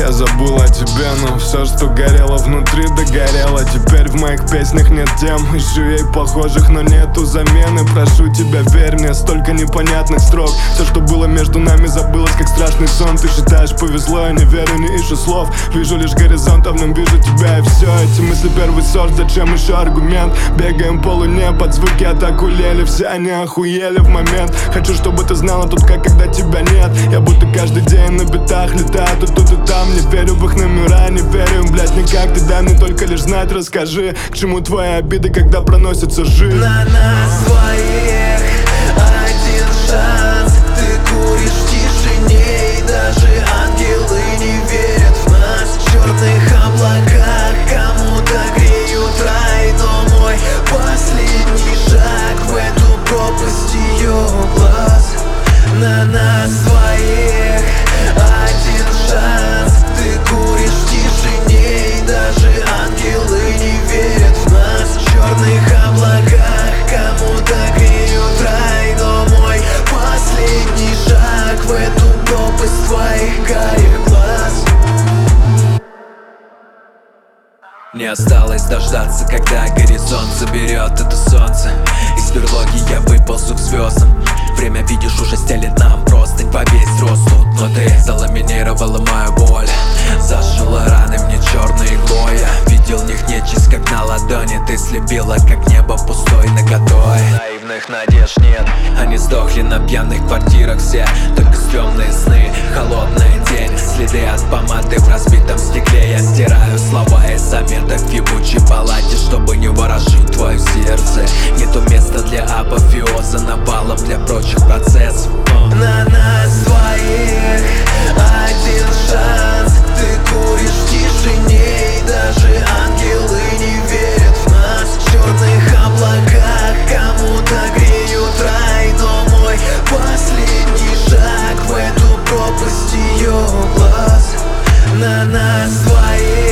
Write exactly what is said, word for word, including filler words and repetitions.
я забыл о тебе, но все, что горело внутри, догорело. Теперь в моих песнях нет тем, ищу ей похожих, но нету замены. Прошу тебя, верь мне, столько непонятных строк. Все, что было между нами, забылось, как страшный сон. Ты считаешь, повезло, я не верю, не ищу слов. Вижу лишь горизонт, а в нем вижу тебя и все. Эти мысли первый сорт, зачем еще аргумент? Бегаем по луне под звуки атак улели. Все они охуели в момент. Хочу, чтобы ты знала тут, как когда тебя нет. Я будто каждый день на битах летаю тут, тут и там. Не верю в их номера, не верю им, блядь, никак. Ты дай мне только лишь знать, расскажи, к чему твои обиды, когда проносится жизнь. На нас двоих один шанс. Ты куришь в тишине, и даже ангелы не верят в нас. В черных облаках кому-то греют рай, но мой последний шаг в эту пропасть ее глаз. На нас двоих один шанс. Ты куришь в тишине, и даже ангелы не верят в нас. В черных облаках кому-то греют рай, но мой последний шаг в эту пропасть твоих карих глаз. Не осталось дождаться, когда горизонт заберет это солнце. Из берлоги я выползу к звездам. Время, видишь, уже стелит нам простынь во весь рост тут. Но ты заламинировала мою боль, зашила раны мне черной иглой. Я видел в них нечисть, как на ладони. Ты слепила, как небо пустой наготой. Наивных надежд нет, они сдохли на пьяных квартирах все. Только стрёмные сны, холодный день. Следы от помады в разбитом стекле. Я стираю слова из заметок в ебучей палате, чтобы не ворошить твое сердце. Нету места для апофеоза, навалом для прочих процессов. На нас двоих один шанс. Ты куришь в тишине, и даже ангелы не верят в нас. В черных облаках кому-то греют рай, но мой последний шаг в эту пропасть ее глаз. На нас двоих